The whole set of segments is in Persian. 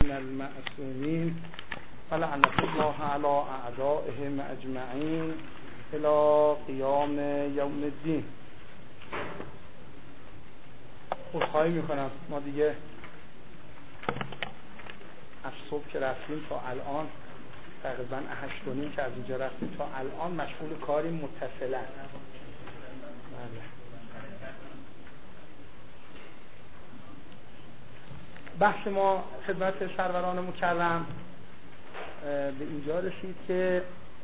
من المعصومين ولعنة الله على اعدائهم اجمعین الی قیام یوم الدین. عذرخواهی میکنم، ما دیگه از صبح که رفتیم تا الان تقریبا 8:30 که از اینجا رفتیم تا الان مشغول کاری متصلا. بحث ما خدمت سروران مکرم به اینجا رسید که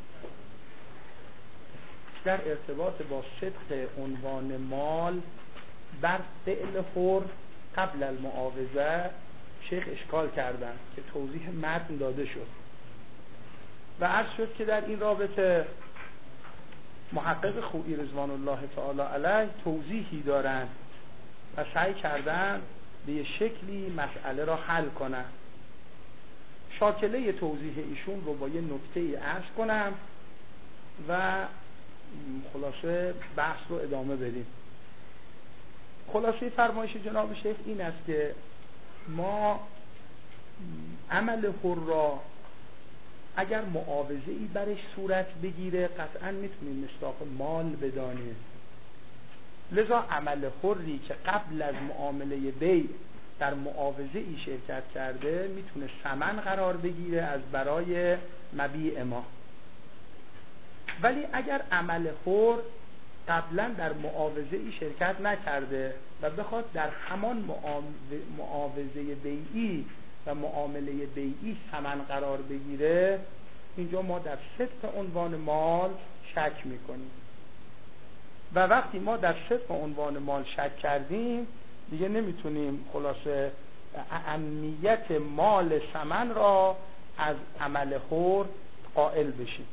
در ارتباط با صدق عنوان مال بر فعل حر قبل المعاوضه شیخ اشکال کردن که توضیح متن داده شد و عرض شد که در این رابطه محقق خویی رضوان الله تعالی علیه توضیحی دارند و سعی کردن به یه شکلی مسئله را حل کنن. شاکله توضیح ایشون رو با یه نکته عرض کنم و خلاصه بحث رو ادامه بدیم. خلاصه فرمایش جناب شیخ این است که ما عمل حر را اگر معاوضه‌ای برش صورت بگیره قطعا میتونیم مصداق مال بدانیم. لذا عمل حری که قبل از معامله بیع در معاوضه‌ای شرکت کرده میتونه ثمن قرار بگیره از برای مبیع ما. ولی اگر عمل حر قبلا در معاوضه‌ای شرکت نکرده و بخواد در همان معاوضه بیعی و معامله بیعی ثمن قرار بگیره، اینجا ما در صدق عنوان مال شک میکنیم و وقتی ما در صدق عنوان مال شک کردیم دیگه نمیتونیم خلاصه اهمیت مال ثمن را از عمل حر قائل بشیم.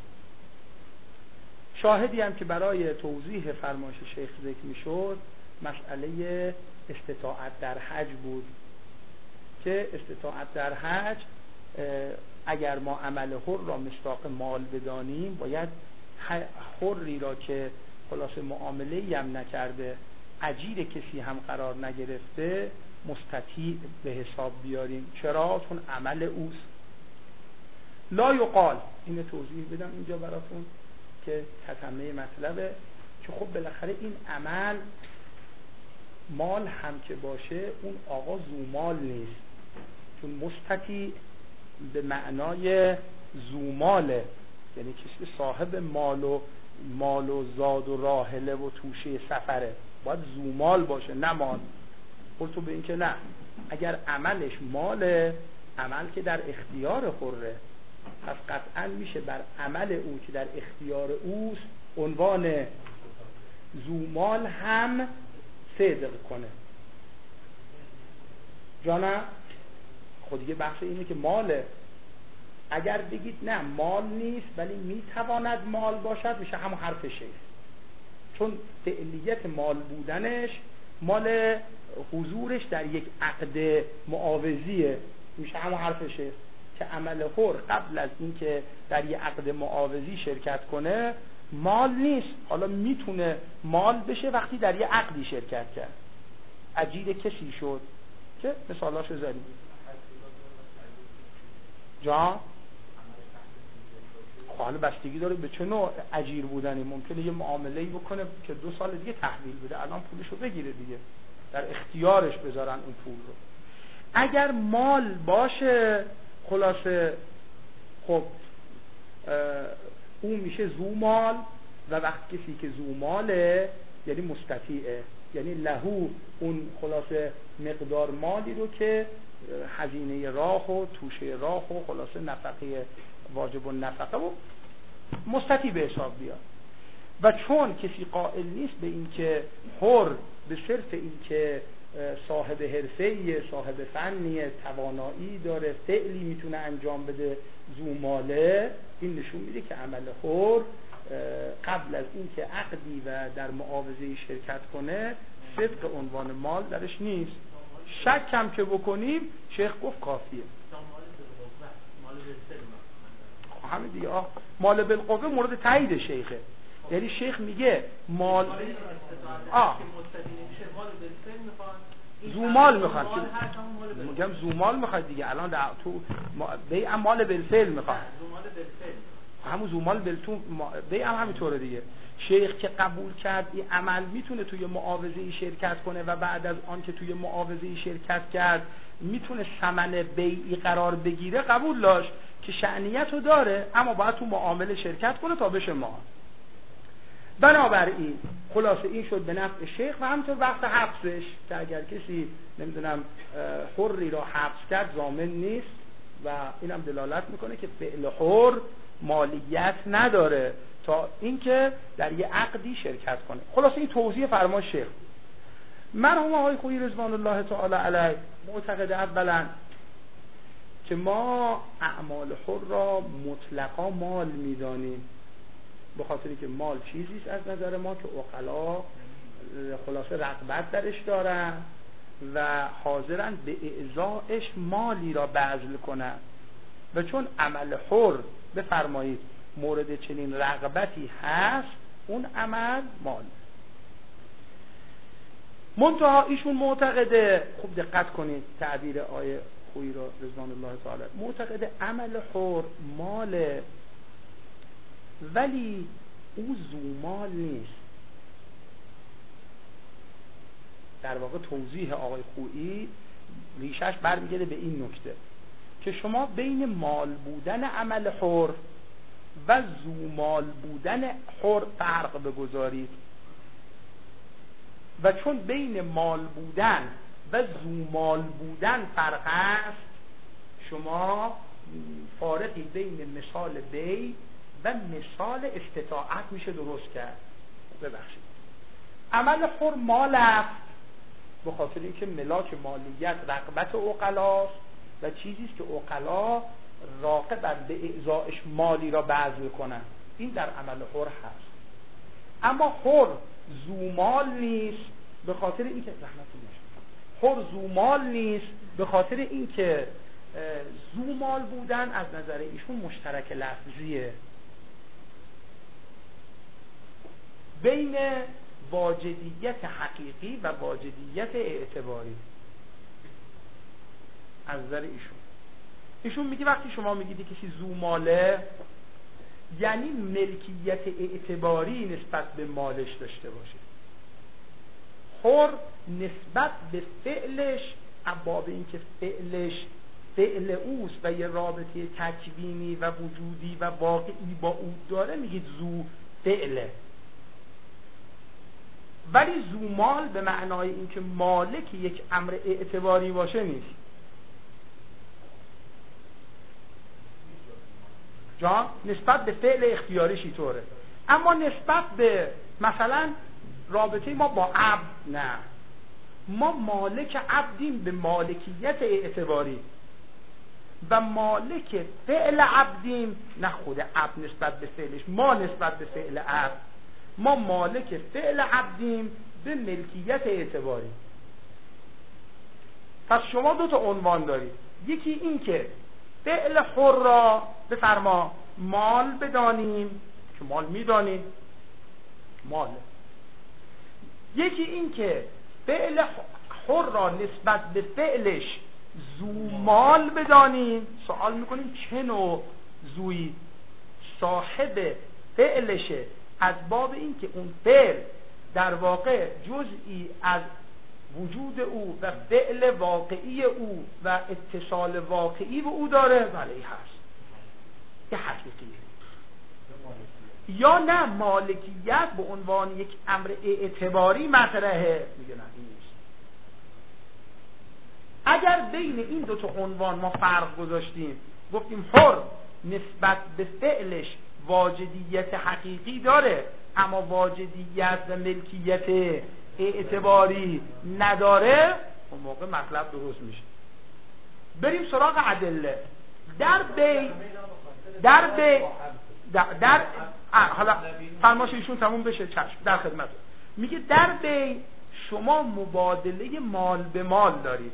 شاهدی هم که برای توضیح فرمایش شیخ ذکر میشد مسئله استطاعت در حج بود که استطاعت در حج اگر ما عمل حر را مصداق مال بدانیم باید حری را که خلاصه معامله‌ای هم نکرده، اجیر کسی هم قرار نگرفته، مستطیع به حساب بیاریم. چرا؟ چون عمل اوست. لا یقال، اینو توضیح بدم اینجا براتون که تتمه مطلبه که خب بالاخره این عمل مال هم که باشه اون آقا زومال نیست، چون مستطیع به معنای زوماله، یعنی کسی صاحب مال و زاد و راحله و توشه سفره، باید زومال باشه نه مال. قلتو به این که نه، اگر عملش ماله، عمل که در اختیار حره، پس قطعا میشه بر عمل او که در اختیار اوست عنوان زومال هم صدق کنه. جانا خود دیگه بحث اینه که ماله. اگر بگید نه مال نیست ولی میتواند مال باشد، میشه همون حرف شیخ، چون فعلیت مال بودنش مال حضورش در یک عقد معاوضیه، میشه همون حرف شیخ که عمل حر قبل از اینکه در یک عقد معاوضی شرکت کنه مال نیست. حالا میتونه مال بشه وقتی در یک عقدی شرکت کرد، اجیر کسی شد که مثالاشو زدیم. جان حالا بستگی داره به چه نوع اجیر بودنی. ممکنه یه معامله‌ای بکنه که 2 سال دیگه تحویل بده، الان پولشو بگیره دیگه، در اختیارش بذارن اون پول رو. اگر مال باشه خلاصه خب اون میشه زومال و وقت کسی که زوماله یعنی مستطیعه، یعنی لهو اون خلاصه مقدار مالی رو که هزینه راه و توشه راه و خلاصه نفقه واجب و نفقه و مستطیع به حساب بیاد. و چون کسی قائل نیست به این که حر به صرف این که صاحب حرفه‌ایه، صاحب فنیه، توانایی داره، فعلی میتونه انجام بده، زوماله، این نشون میده که عمل حر قبل از این که عقدی و در معاوضه شرکت کنه صدق عنوان مال درش نیست. شک هم که بکنیم شیخ گفت کافیه. همین دیگه مال بالقوه مورد تایید شیخه، یعنی شیخ میگه مال زومال میخواد، میگم زومال میخواد دیگه. الان در تو بیع مال بالفعل میخواد، زومال بالفعل، همون زومال بالتو بیع هم همینطوره دیگه. شیخ که قبول کرد این عمل میتونه توی معاوضه شرکت کنه و بعد از آن که توی معاوضه شرکت کرد میتونه ثمن بیعی قرار بگیره، قبول داشت که شأنیت رو داره، اما باید تو معامله شرکت کنه تا بشه ما. بنابراین خلاصه این شد به نفع شیخ و همینطور وقت حبسش که اگر کسی نمیدونم حری را حبس کرد ضامن نیست و اینم دلالت میکنه که فعل حر مالیت نداره تا اینکه در یه عقدی شرکت کنه. خلاصه این توضیح فرمان شیخ. مرحوم آقای خویی رضوان الله تعالی علیه معتقد اولا که ما اعمال حر را مطلقا مال میدانیم، به خاطری که مال چیزیست از نظر ما که عقلا خلاصه رغبت درش دارن و حاضرن به اعضایش مالی را بذل کنن و چون عمل حر بفرمایید مورد چنین رغبتی هست اون عمل مال. منتها ایشون معتقده، خوب دقت کنید تعبیر آیه خویی را رضوان الله تعالی، معتقده عمل حر ماله ولی او زومال نیست. در واقع توضیح آقای خویی ریشش برمیگرده به این نکته که شما بین مال بودن عمل حر و زومال بودن حر فرق بگذارید و چون بین مال بودن و زومال بودن فرق است، شما فارقی بین مثال بی و مثال استطاعت میشه درست کرد. ببخشید عمل حر مال است به خاطر اینکه ملاک مالیت رغبت عقلاست و چیزیست که عقلا راغبن به اعضایش مالی را بذل کنن، این در عمل حر هست. اما حر زومال نیست به خاطر اینکه حر زومال نیست به خاطر اینکه زومال بودن از نظر ایشون مشترک لفظیه بین واجدیت حقیقی و واجدیت اعتباری از نظر ایشون میگه وقتی شما میگید کسی زوماله یعنی ملکیت اعتباری نسبت به مالش داشته باشه. حر نسبت به فعلش باب این که فعلش فعل اوست و یه رابطه تکوینی و وجودی و واقعی با او داره میگید زو فعله، ولی زومال به معنای اینکه مالک یک امر اعتباری باشه نیست. جان نسبت به فعل اختیاریش اینطوره، اما نسبت به مثلا رابطه ما با عبد نه، ما مالک عبدیم به مالکیت اعتباری و مالک فعل عبدیم، نه خود عبد نسبت به فعلش، ما نسبت به فعل عبد، ما مالک فعل عبدیم به ملکیت اعتباری. پس شما دو تا عنوان دارید، یکی این که فعل حر را بفرما مال بدانیم که مال میدانیم مال، یکی این که فعل حر را نسبت به فعلش زومال بدانیم. سوال میکنیم چه نوع زویی صاحب فعلشه، از باب این که اون فعل در واقع جزئی از وجود او و فعل واقعی او و اتصال واقعی به او داره، بله هست یه حقیقیه، یا نه مالکیت به عنوان یک امر اعتباری مطرحه، میگه نه نیست. اگر بین این دو تا عنوان ما فرق گذاشتیم گفتیم حر نسبت به فعلش واجدیت حقیقی داره اما واجدیت و ملکیت اعتباری نداره، اون موقع مطلب درست میشه. بریم سراغ ادله. در حالا فرماش ایشون تموم بشه چشم در خدمت. میگه در بی شما مبادله مال به مال دارید،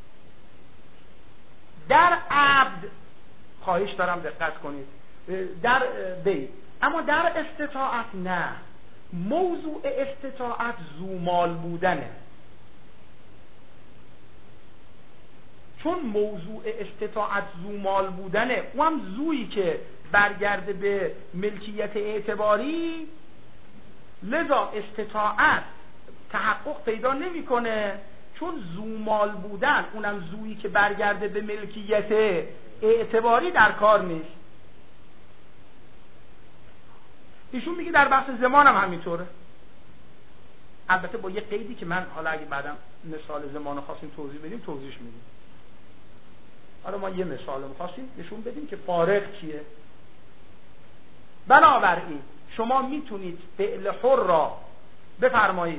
در عبد خواهش دارم دقت کنید در بی، اما در استطاعت نه. موضوع استطاعت زومال بودنه. چون موضوع استطاعت زومال بودنه، او هم زویی که برگرده به ملکیت اعتباری، لذا استطاعت تحقق پیدا نمیکنه، چون زومال بودن اونم زویی که برگرده به ملکیت اعتباری در کار نیست. ایشون میگه در بحث زمان هم همینطوره، البته با یه قیدی که من حالا اگه بعدم مثال زمان خواستیم توضیح بدیم توضیحش میدیم. حالا ما یه مثال می‌خواستیم نشون بدیم که فارق چیه. بنابراین شما میتونید فعل حر را بفرمایید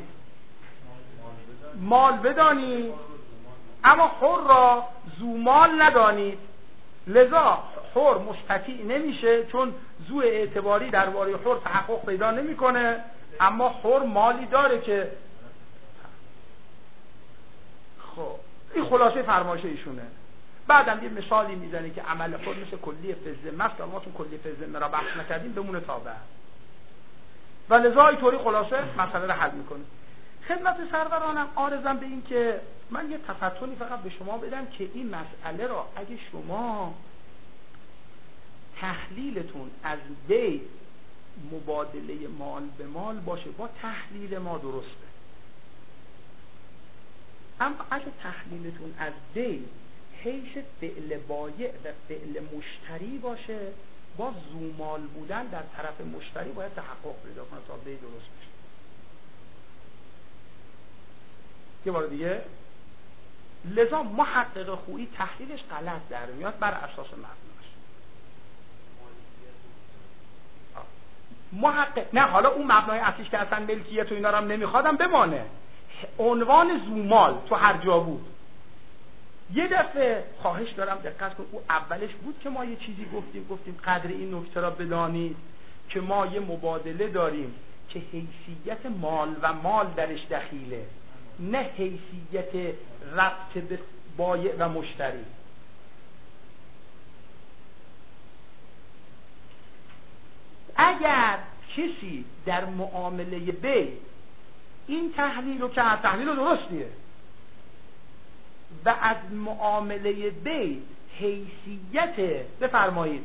مال بدانید، اما حر را زومال ندانید، لذا حر مستطیع نمیشه، چون زو اعتباری درباره حر تحقق پیدا نمیکنه، اما حر مالی داره که خب این خلاصه فرمایش ایشونه. بعدم یه مثالی میزنه که عمل حر مثل کلیه فزمه است، ما چون کلیه فزمه را بحث نکردیم بمونه تابع، و لذا اینطوری خلاصه مسئله رو حل میکنه. خدمت سرورانم عارضم به این که من یه تفتونی فقط به شما بدم که این مسئله را اگه شما تحلیلتون از بی مبادله مال به مال باشه با تحلیل ما درسته، اما اگه تحلیلتون از بی حیث فعل بایع و فعل مشتری باشه، با زومال بودن در طرف مشتری باید تحقق پیدا کنه تا بی درست بشه. یه بار دیگه، لذا محقق خویی تحلیلش غلط در میاد بر اساس مبناش. محقق نه، حالا اون مبنای اصلیش که اصلا ملکیت و اینا رو هم نمیخوادم بمانه، عنوان زومال تو هر جا بود. یه دفعه خواهش دارم دقت کن، او اولش بود که ما یه چیزی گفتیم قدر این نکته را بدانید که ما یه مبادله داریم که حیثیت مال و مال درش دخیله، نه حیثیت ربط به بایع و مشتری. اگر کسی در معامله بی این تحلیل رو کرد، تحلیل درستیه، و از معامله بی حیثیت بفرمایید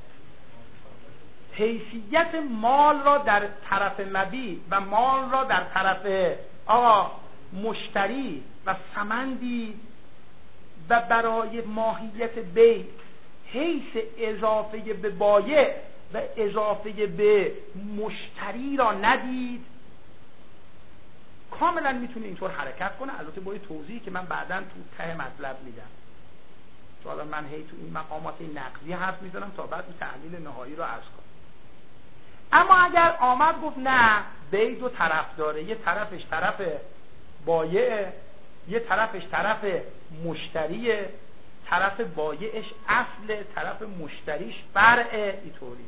حیثیت مال را در طرف مبیع و مال را در طرف مشتری و ثمندی و برای ماهیت بی حیث اضافه به بایع و اضافه به مشتری را ندید، کاملا میتونه اینطور حرکت کنه. البته با توضیحی که من بعداً تو ته مطلب میدم، چون حالا من هی تو این مقامات نقضی حرف میزنم تا بعد این تحلیل نهایی رو عرض کنم. اما اگر آمد گفت نه، بی دو طرف داره، یه طرفش طرف بایع، یه طرفش طرف مشتریه، طرف بایعش اصل، طرف مشتریش فرعه، اینطوری،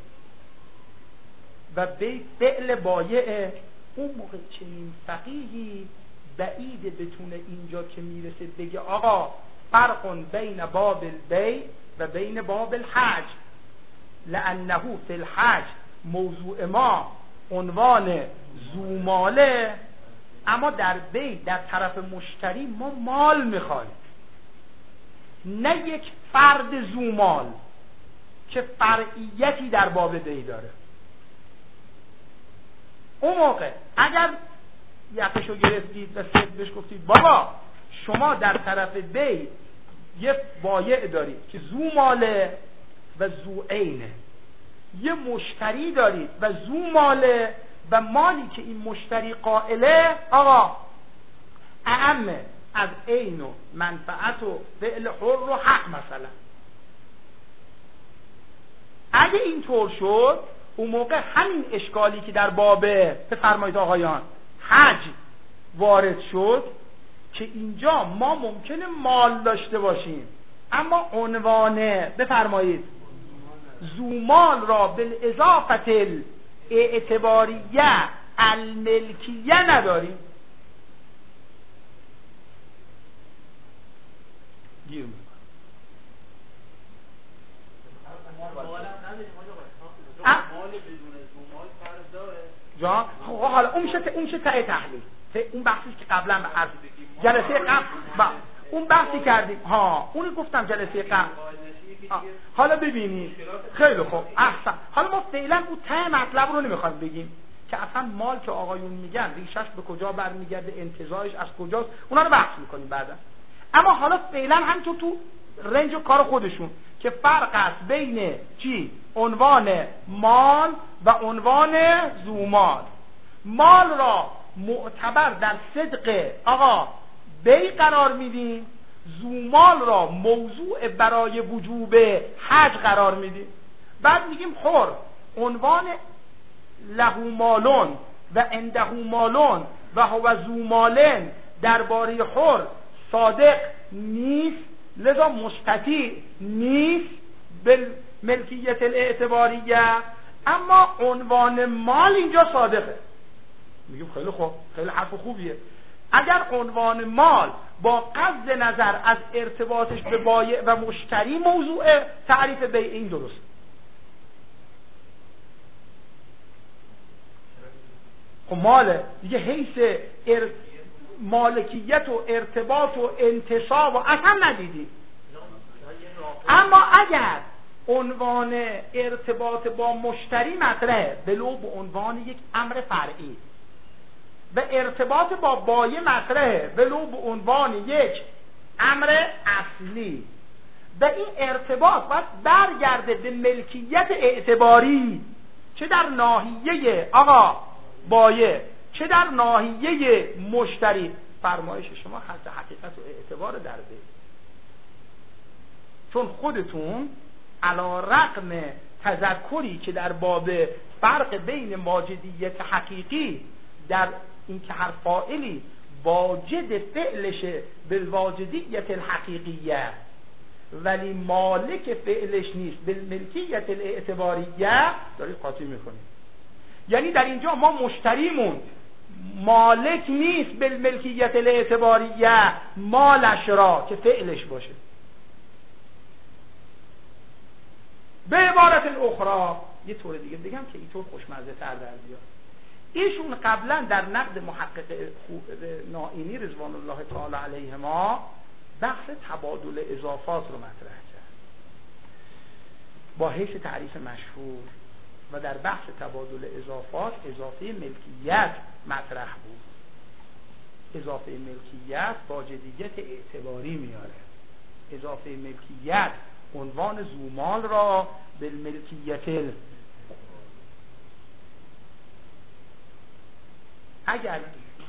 و بی فعل بایعه، اون موقع چنین فقیهی بعیده بتونه اینجا که میرسه بگه آقا فرق بین باب البی و بین باب الحج، لانه فی الحج موضوع ما عنوان زوماله، اما در بی در طرف مشتری ما مال میخوایم، نه یک فرد زومال که فرعیتی در باب بی داره. اون موقع اگر یقشو گرفتید و سید بهش گفتید بابا شما در طرف بی یه بایع دارید که زوماله و زوعینه، یه مشتری دارید و زوماله و مالی که این مشتری قائله آقا اعمه از عین و منفعت و فعل حر و حق مثلا، اگه اینطور شد اون موقع همین اشکالی که در باب بفرمایید آقایان حج وارد شد که اینجا ما ممکنه مال داشته باشیم اما عنوان بفرمایید زومال را بالاضافت الاعتباریه الملکیه نداریم. گیر جا حالا اون میشه ته تحلیل، اون بحثی که قبلا از جلسه قبل اون بحثی کردیم اونی گفتم جلسه قبل. حالا ببینید خیلی خوب احسن. حالا ما فعلا اون ته مطلب رو نمیخوایم بگیم که اصلا مال که آقایون میگن ریشش به کجا برمیگرده، انتزاعش از کجاست، اونا رو بحث میکنیم بعدا. اما حالا فعلا همینطور تو رنج و کار خودشون که فرق است بین چی؟ عنوان مال و عنوان زومال. مال را معتبر در صدق بی قرار میدیم، زومال را موضوع برای وجوب حج قرار میدیم. بعد میگیم حر عنوان له مالون و عنده مالون و هو زومالن درباره حر صادق نیست، لذا مستطیع نیست به ملکیت الاعتباریه، اما عنوان مال اینجا صادقه. میگیم خیلی خوب، خیلی حرف خوبیه. اگر عنوان مال با قصد نظر از ارتباطش به بایع و مشتری موضوع تعریف بیع، این درست. خب ماله دیگه، حیث مالکیت و ارتباط و انتصاب و اصلا ندیدی. اما اگر عنوان ارتباط با مشتری مطرحه ولو به عنوان یک امر فرعی و ارتباط با بایع مطرحه ولو به عنوان یک امر اصلی و این ارتباط باید برگرده به ملکیت اعتباری، چه در ناحیه بایع چه در ناحیه مشتری. فرمایش شما خط حقیقت و اعتبار در بین، چون خودتون علی رغم تذکری که در باب فرق بین واجدیت حقیقی در این که هر فاعلی واجد فعلشه بالواجدیت الحقیقیه ولی مالک فعلش نیست بالملکیت الاعتباریه، دارید قاطی میکنید. یعنی در اینجا ما مشتریمون مالک نیست بالملکیت الاعتباریه مالش را که فعلش باشه. به عبارت الاخرى، یه طور دیگه بگم که اینطور خوشمزه تر در بیاد، ایشون قبلا در نقد محقق نائینی رضوان الله تعالی علیهما بحث تبادل اضافات رو مطرح کرد با حیث تعریف مشهور و در بحث تبادل اضافات اضافه ملکیت مطرح بود. اضافه ملکیت واجدیت اعتباری میاره. اضافه ملکیت عنوان زومال را بالملکیت اگر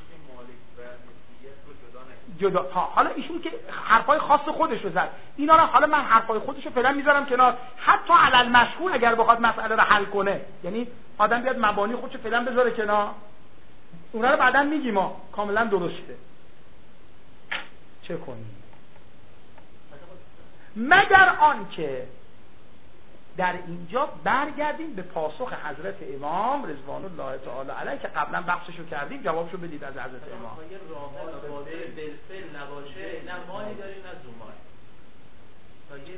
جدا حالا ایشون که حرفای خاص خودش رو زد، اینا رو حالا من حرفای خودش رو فعلا میذارم کنار. حتی علل مشهور اگر بخواد مسئله رو حل کنه، یعنی آدم بیاد مبانی خودش رو فعلا بذاره کنار، اونا رو بعداً میگیم ما کاملا درسته. چه کنیم؟ مگر آنکه در اینجا برگردیم به پاسخ حضرت امام رضوان الله تعالی علیه که قبلا بحثشو کردیم، جوابشو بدید از حضرت امام. یه راهو باده بالفعل نباشه، نه مالی داریم نه زومال. تا یه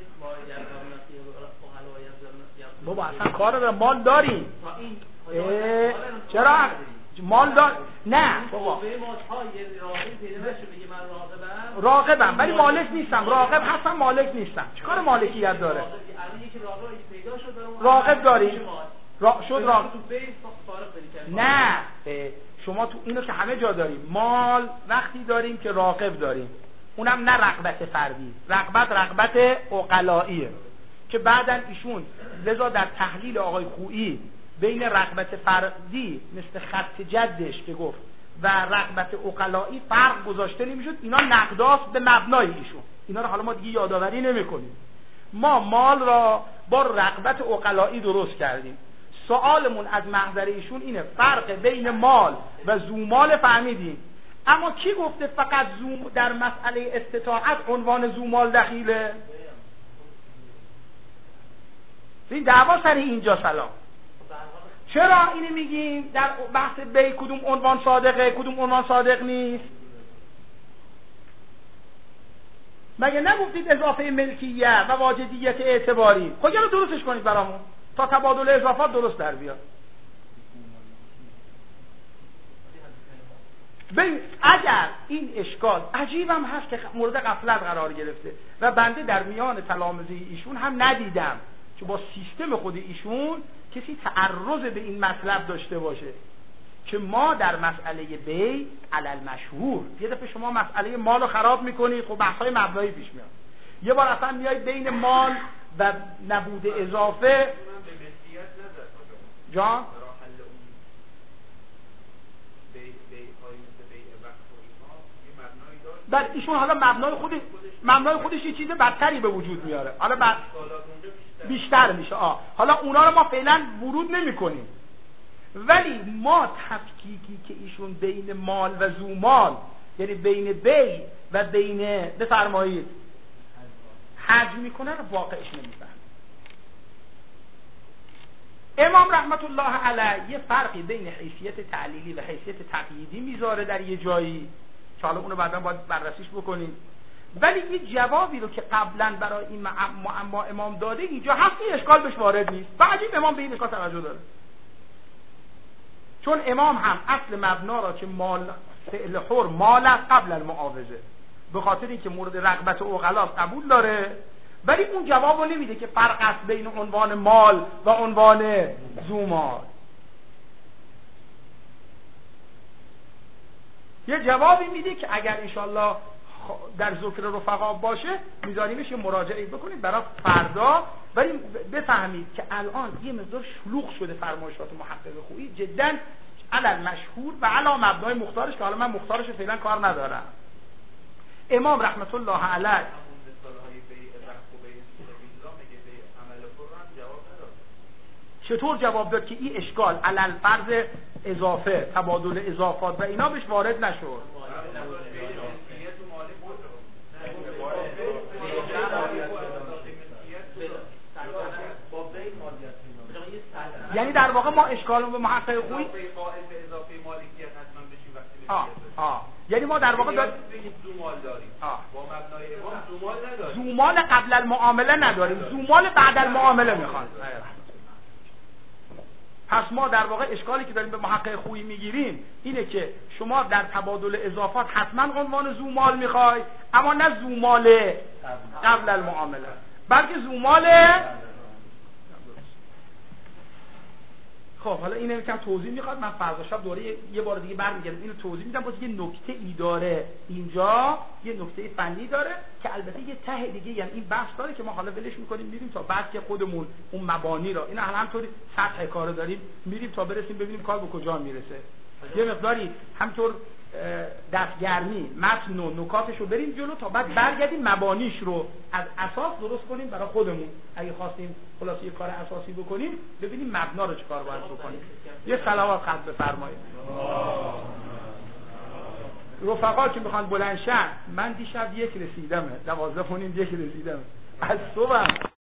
ما بابا اصلا کار به مال داریم. چرا مال دار؟ نه بابا راغبم ولی مالک نیستم. راغب هستم مالک نیستم. چیکار مالکیت داره؟ راغب داری؟ شد راغب. نه شما تو اینو که همه جا داریم. مال وقتی داریم که راغب داریم، اونم نه رغبت فردی، رغبت عقلائیه که بعدن ایشون لذا در تحلیل آقای خویی بین رغبت فردی مثل خط جدش که گفت و رغبت عقلایی فرق گذاشته نمیشد. اینا نقداست به مبنای ایشون. اینا رو حالا ما دیگه یادآوری نمی‌کنیم. ما مال را با رغبت عقلایی درست کردیم. سوالمون از محضر ایشون اینه فرق بین مال و زومال فهمیدیم، اما کی گفته فقط زوم در مسئله استطاعت عنوان زومال دخیله؟ این دعوا سر اینجا سلام. چرا اینو میگیم در بحث بی کدوم عنوان صادقه کدوم عنوان صادق نیست؟ مگه نگفتید اضافه ملکیت و واجدیت اعتباری؟ خب یه رو درستش کنید برامون تا تبادل اضافات درست در بیاد. ببین اگر این اشکال عجیبم هست که مورد غفلت قرار گرفته و بنده در میان تلامذه ایشون هم ندیدم که با سیستم خود ایشون کسی تعرض به این مطلب داشته باشه که ما در مسئله بی علل مشهور، یه دفعه شما مسئله مال رو خراب میکنید، خب بحث‌های مبنایی پیش میاد. یه بار اصلا میای بین مال و نبود اضافه جان در ایشون حالا مبنای خودش یه چیز بدتری به وجود میاره، حالا بیشتر میشه. حالا اونا رو ما فعلا ورود نمی کنیم، ولی ما تفکیکی که ایشون بین مال و زومال، یعنی بین بی و بین بفرمایید حج میکنه رو واقعش نمیفهم. امام رحمت الله علیه یه فرقی بین حیثیت تعلیلی و حیثیت تقییدی میذاره در یه جایی که حالا اونو بعدا باید بررسیش بکنیم، ولی یه جوابی رو که قبلا برای این معما امام داده اینجا هست، این اشکال بهش وارد نیست و عجیب امام به این اشکال توجه داره، چون امام هم اصل مبنا را که مال فعل حر مال قبل المعاوضه به خاطر اینکه مورد رغبت عقلا قبول داره، ولی اون جواب رو نمیده که فرق است بین عنوان مال و عنوان زومال. یه جوابی میده که اگر انشالله در ذکر رفقا باشه میذاریمش یه مراجعه بکنید برای فردا، ولی بفهمید که الان یه مقدار شلوغ شده فرمایشات محقق خویی جدا علل مشهور و علی مبنای مختارش که حالا من مختارش فعلا کار ندارم. امام رحمت الله علیه چطور جواب داد که این اشکال علل فرض اضافه تبادل اضافات و اینا بهش وارد نشد؟ یعنی در واقع ما اشکال به محقق خویی یعنی ما در واقع زومال داریم با مبنای امام زومال نداریم، زومال قبل المعامله نداریم، زومال بعد المعامله میخوان. پس ما در واقع اشکالی که داریم به محقق خویی میگیریم اینه که شما در تبادل اضافات حتما عنوان زومال میخوای، اما نه زومال قبل المعامله بلکه زومال. خب حالا اینو یکم توضیح میخواد، من فردا شب دوره یه بار دیگه برمیگردم اینو توضیح میدم. باز یه نکته ای داره اینجا، یه نکته فنی داره که البته یه ته دیگه یعنی این بحث داره که ما حالا ولش میکنیم میریم تا بعد که خودمون اون مبانی را اینا همونطوری سطح کارو داریم میریم تا برسیم ببینیم کار به کجا میرسه. یه مقداری همطور دستگرمی متن و نکاتش رو بریم جلو تا بعد برگردیم مبانیش رو از اساس درست کنیم برای خودمون. اگه خواستیم خلاصه یه کار اساسی بکنیم ببینیم مبنا رو چیکار باید بکنیم. یه صلوات خط بفرمایید. رفقا که میخوان بلند شن، من دیشب یک رسیدم 12:30 یک رسیدم از صبح